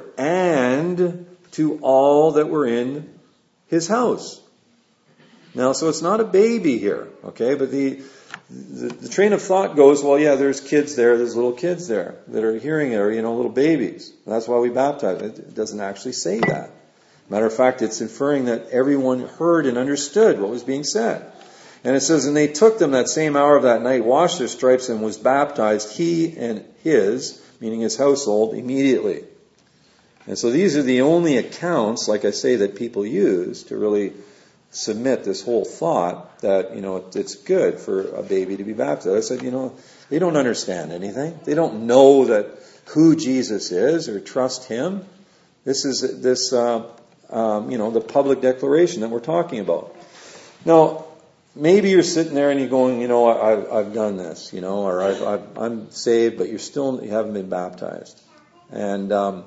and to all that were in his house. Now, so it's not a baby here, okay? But the, the the train of thought goes, well, yeah, there's kids there, there's little kids there that are hearing it, or, you know, little babies. And that's why we baptize. It doesn't actually say that. Matter of fact, it's inferring that everyone heard and understood what was being said. And it says, and they took them that same hour of that night, washed their stripes, and was baptized, he and his, meaning his household, immediately. And so these are the only accounts, like I say, that people use to really submit this whole thought that, you know, it's good for a baby to be baptized. I said, you know, they don't understand anything. They don't know that who Jesus is or trust Him. This is this, uh, um, you know, the public declaration that we're talking about. Now, maybe you're sitting there and you're going, you know, I've, I've done this, you know, or I've, I've, I'm saved, but you're still, you haven't been baptized. And um,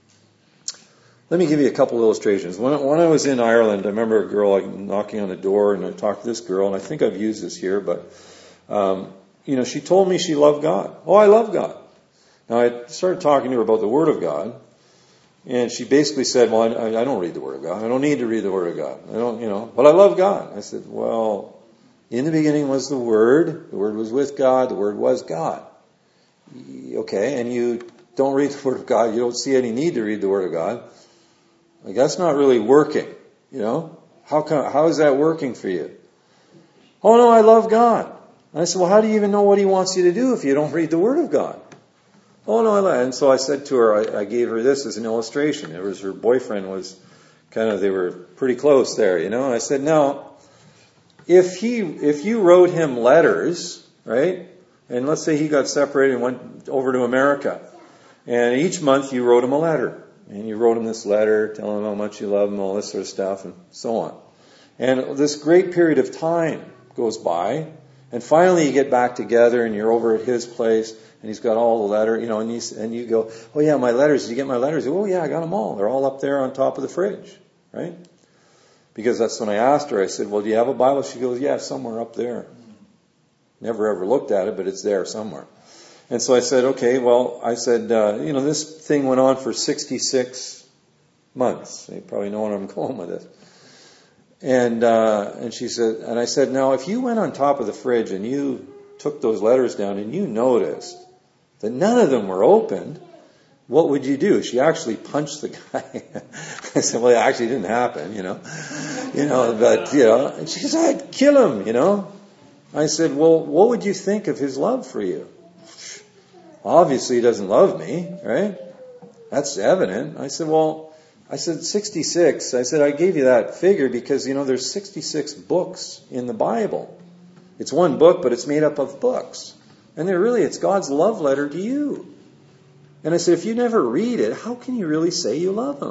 let me give you a couple illustrations. When, when I was in Ireland, I remember a girl like, knocking on the door, and I talked to this girl, and I think I've used this here, but, um, you know, she told me she loved God. Oh, I love God. Now, I started talking to her about the Word of God, and she basically said, well, I, I don't read the Word of God. I don't need to read the Word of God. I don't, you know, but I love God. I said, well, in the beginning was the Word. The Word was with God. The Word was God. Okay, and you don't read the Word of God. You don't see any need to read the Word of God. Like, that's not really working, you know. How come, how is that working for you? Oh, no, I love God. And I said, well, how do you even know what He wants you to do if you don't read the Word of God? Oh, no, I love. And so I said to her, I, I gave her this as an illustration. It was her boyfriend was kind of, they were pretty close there, you know. And I said, now, if he, if you wrote him letters, right, and let's say he got separated and went over to America, and each month you wrote him a letter. And you wrote him this letter, telling him how much you love him, all this sort of stuff, and so on. And this great period of time goes by, and finally you get back together, and you're over at his place, and he's got all the letter, you know, and you, and you go, oh yeah, my letters, did you get my letters? Oh yeah, I got them all. They're all up there on top of the fridge, right? Because that's when I asked her, I said, well, do you have a Bible? She goes, yeah, somewhere up there. Never ever looked at it, but it's there somewhere. And so I said, okay, well, I said, uh, you know, this thing went on for sixty-six months. You probably know where I'm going with this. And, uh, and she said, and I said, now, if you went on top of the fridge and you took those letters down and you noticed that none of them were opened, what would you do? She actually punched the guy. I said, well, it actually didn't happen, you know, you know, but, you know, and she said, I'd kill him, you know. I said, well, what would you think of his love for you? Obviously, he doesn't love me, right? That's evident. I said, well, I said sixty-six. I said, I gave you that figure because, you know, there's sixty-six books in the Bible. It's one book, but it's made up of books. And they're really, it's God's love letter to you. And I said, if you never read it, how can you really say you love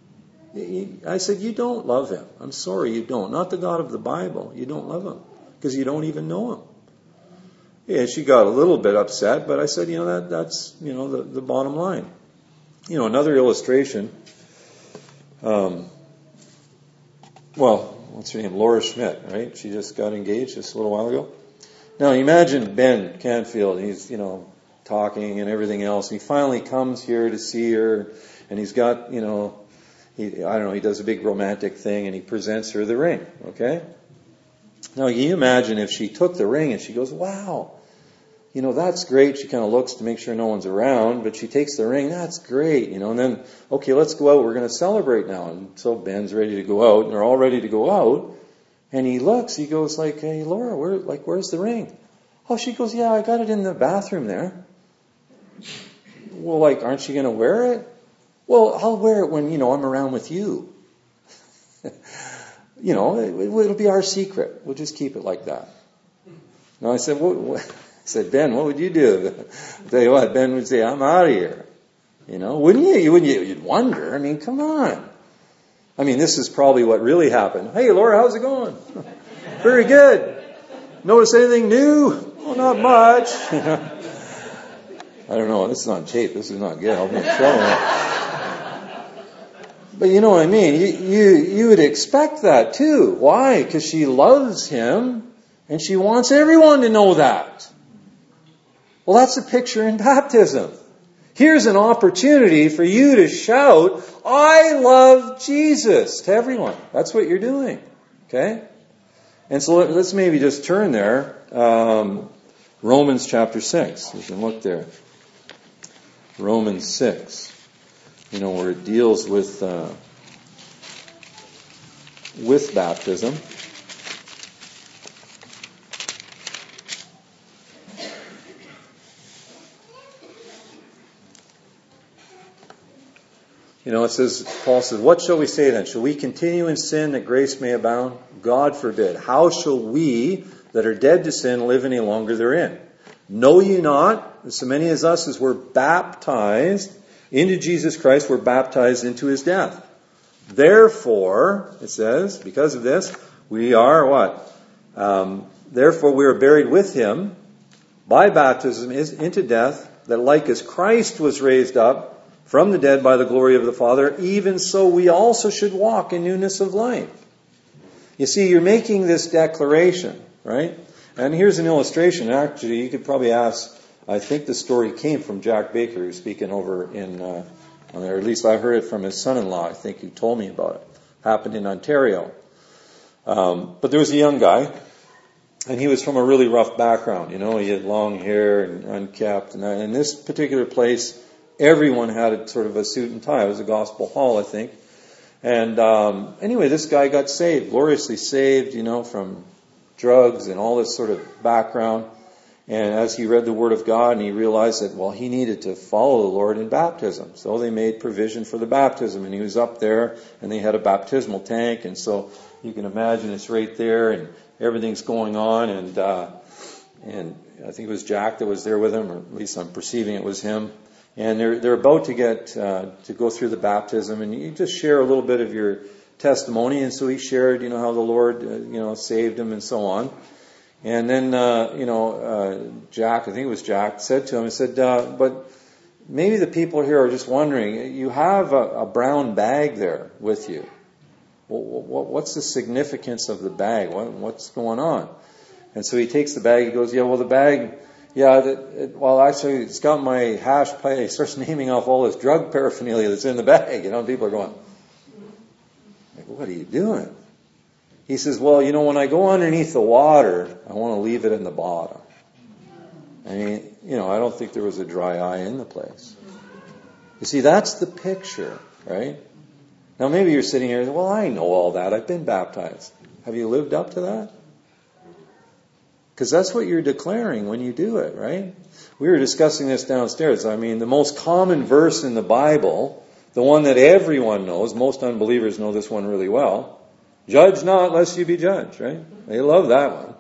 Him? I said, you don't love Him. I'm sorry, you don't. Not the God of the Bible. You don't love Him because you don't even know Him. Yeah, she got a little bit upset, but I said, you know, that that's, you know, the, the bottom line. You know, another illustration. Um, well, what's her name? Laura Schmidt, right? She just got engaged just a little while ago. Now, imagine Ben Canfield. He's, you know, talking and everything else. And he finally comes here to see her, and he's got, you know, he, I don't know, he does a big romantic thing, and he presents her the ring, okay? Now, can you imagine if she took the ring and she goes, wow, you know, that's great. She kind of looks to make sure no one's around, but she takes the ring. That's great, you know, and then, okay, let's go out. We're going to celebrate now. And so Ben's ready to go out, and they're all ready to go out. And he looks, he goes like, hey, Laura, where, like, where's the ring? Oh, she goes, yeah, I got it in the bathroom there. Well, like, aren't you going to wear it? Well, I'll wear it when, you know, I'm around with you. You know, it, it'll be our secret. We'll just keep it like that. Now I said, what, what? I said, Ben, what would you do? I'll tell you what, Ben would say, I'm out of here. You know, wouldn't you? You wouldn't. You'd wonder. I mean, come on. I mean, this is probably what really happened. Hey, Laura, how's it going? Very good. Notice anything new? Oh, not much. I don't know. This is on tape. This is not good. I'll be in trouble. But you know what I mean? You, you, you would expect that too. Why? Because she loves him and she wants everyone to know that. Well, that's a picture in baptism. Here's an opportunity for you to shout, I love Jesus, to everyone. That's what you're doing. Okay? And so let's maybe just turn there. Um, Romans chapter six. You can look there. Romans six. You know, where it deals with uh, with baptism. You know, it says, Paul says, what shall we say then? Shall we continue in sin that grace may abound? God forbid. How shall we that are dead to sin live any longer therein? Know ye not that so many as us as were baptized into Jesus Christ were baptized into his death? Therefore, it says, because of this, we are what? Um, therefore we are buried with him by baptism into death, that like as Christ was raised up from the dead by the glory of the Father, even so we also should walk in newness of life. You see, you're making this declaration, right? And here's an illustration. Actually, you could probably ask, I think the story came from Jack Baker, who's speaking over in, uh, or at least I heard it from his son-in-law, I think, who told me about it. Happened in Ontario. Um, but there was a young guy, and he was from a really rough background. You know, he had long hair and unkempt. And in this particular place, everyone had a, sort of a suit and tie. It was a gospel hall, I think. And um, anyway, this guy got saved, gloriously saved, you know, from drugs and all this sort of background. And as he read the Word of God, and he realized that, well, he needed to follow the Lord in baptism. So they made provision for the baptism. And he was up there, and they had a baptismal tank. And so you can imagine it's right there, and everything's going on. And uh, and I think it was Jack that was there with him, or at least I'm perceiving it was him. And they're they're about to get uh, to go through the baptism, and you just share a little bit of your testimony. And so he shared, you know, how the Lord, uh, you know, saved him and so on. And then, uh, you know, uh, Jack, I think it was Jack, said to him, he said, uh, but maybe the people here are just wondering, you have a, a brown bag there with you. Well, what, what's the significance of the bag? What, what's going on? And so he takes the bag, he goes, yeah, well, the bag, yeah, the, it, well, actually, it's got my hash pipe. He starts naming off all this drug paraphernalia that's in the bag. You know, people are going, like, what are you doing? He says, well, you know, when I go underneath the water, I want to leave it in the bottom. I mean, you know, I don't think there was a dry eye in the place. You see, that's the picture, right? Now, maybe you're sitting here, well, I know all that. I've been baptized. Have you lived up to that? Because that's what you're declaring when you do it, right? We were discussing this downstairs. I mean, the most common verse in the Bible, the one that everyone knows, most unbelievers know this one really well, judge not lest you be judged, right? They love that one.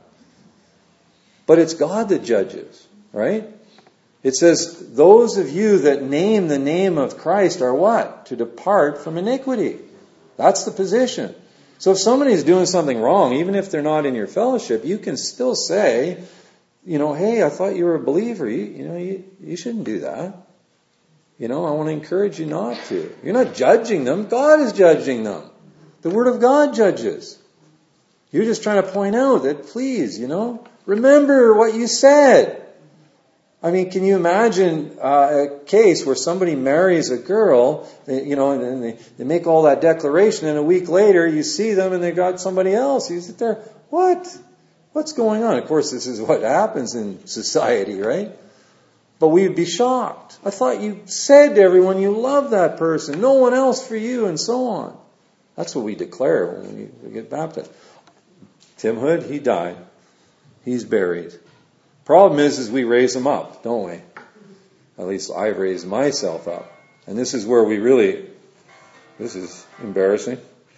But it's God that judges, right? It says, those of you that name the name of Christ are what? To depart from iniquity. That's the position. So if somebody's doing something wrong, even if they're not in your fellowship, you can still say, you know, hey, I thought you were a believer. You, you know, you, you shouldn't do that. You know, I want to encourage you not to. You're not judging them. God is judging them. The Word of God judges. You're just trying to point out that, please, you know, remember what you said. I mean, can you imagine uh, a case where somebody marries a girl, they, you know, and, and they, they make all that declaration, and a week later you see them and they got somebody else. You sit there, what? What's going on? Of course, this is what happens in society, right? But we would be shocked. I thought you said to everyone you love that person, no one else for you, and so on. That's what we declare when we, we get baptized. Tim Hood, he died. He's buried. Problem is, is we raise them up, don't we? At least I've raised myself up. And this is where we really, this is embarrassing.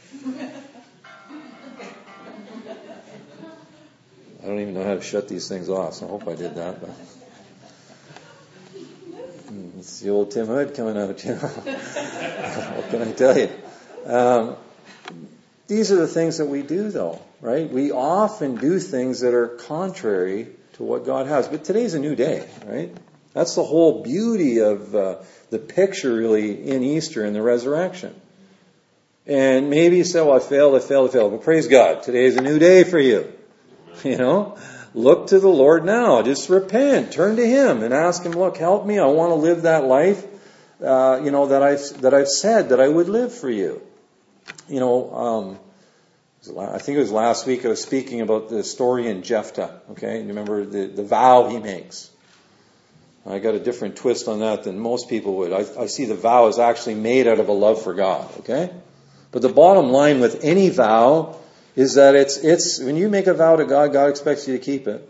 I don't even know how to shut these things off, so I hope I did that. But it's the old Tim Hood coming out, you know. What can I tell you? Um, these are the things that we do, though, right? We often do things that are contrary to what God has. But today's a new day, right? That's the whole beauty of uh, the picture, really, in Easter and the resurrection. And maybe you say, well, I failed, I failed, I failed. Well, praise God. Today is a new day for you. You know, look to the Lord now. Just repent. Turn to Him and ask Him, look, help me. I want to live that life, uh, you know, that I've, that I've said that I would live for you. You know, um, I think it was last week I was speaking about the story in Jephthah. Okay, you remember the, the vow he makes. I got a different twist on that than most people would. I, I see the vow is actually made out of a love for God. Okay, but the bottom line with any vow is that it's it's when you make a vow to God, God expects you to keep it,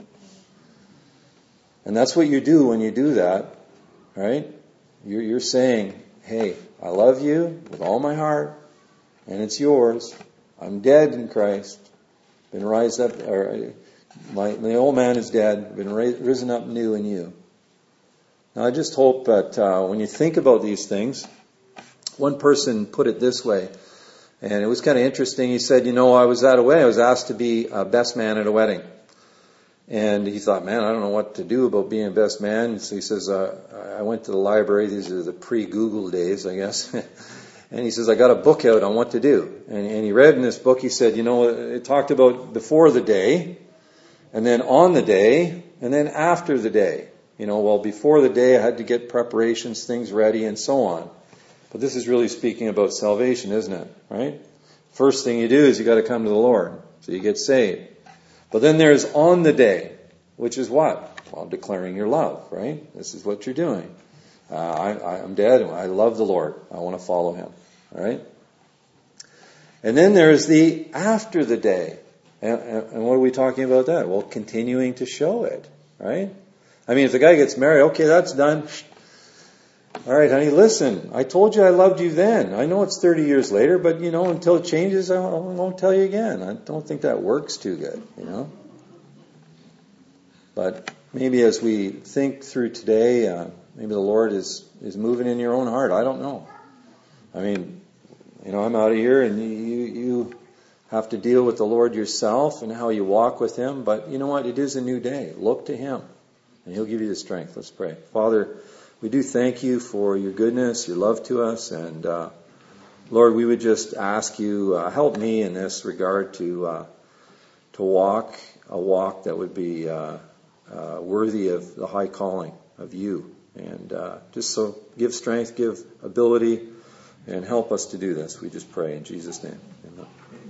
and that's what you do when you do that, right? You're, you're saying, "Hey, I love you with all my heart, and it's yours. I'm dead in Christ. Been raised up. Or my my old man is dead. Been ra- risen up new in you." Now, I just hope that uh, when you think about these things, one person put it this way. And it was kind of interesting. He said, you know, I was at a wedding. I was asked to be a best man at a wedding. And he thought, man, I don't know what to do about being a best man. So he says, uh, I went to the library. These are the pre-Google days, I guess. And he says, I got a book out on what to do. And, and he read in this book, he said, you know, it talked about before the day, and then on the day, and then after the day. You know, well, before the day, I had to get preparations, things ready, and so on. But this is really speaking about salvation, isn't it? Right? First thing you do is you got to come to the Lord. So you get saved. But then there's on the day, which is what? Well, declaring your love, right? This is what you're doing. Uh, I, I'm dead. I love the Lord. I want to follow Him. All right? And then there's the after the day. And, and what are we talking about that? Well, continuing to show it, right? I mean, if the guy gets married, okay, that's done. All right, honey, listen, I told you I loved you then. I know it's thirty years later, but, you know, until it changes, I won't tell you again. I don't think that works too good, you know. But maybe as we think through today, uh, maybe the Lord is, is moving in your own heart. I don't know. I mean, you know, I'm out of here, and you, you have to deal with the Lord yourself and how you walk with Him. But you know what? It is a new day. Look to Him, and He'll give you the strength. Let's pray. Father, we do thank you for your goodness, your love to us, and uh, Lord, we would just ask you, uh, help me in this regard to uh, to walk a walk that would be uh, uh, worthy of the high calling of you, and uh, just so give strength, give ability, and help us to do this. We just pray in Jesus' name.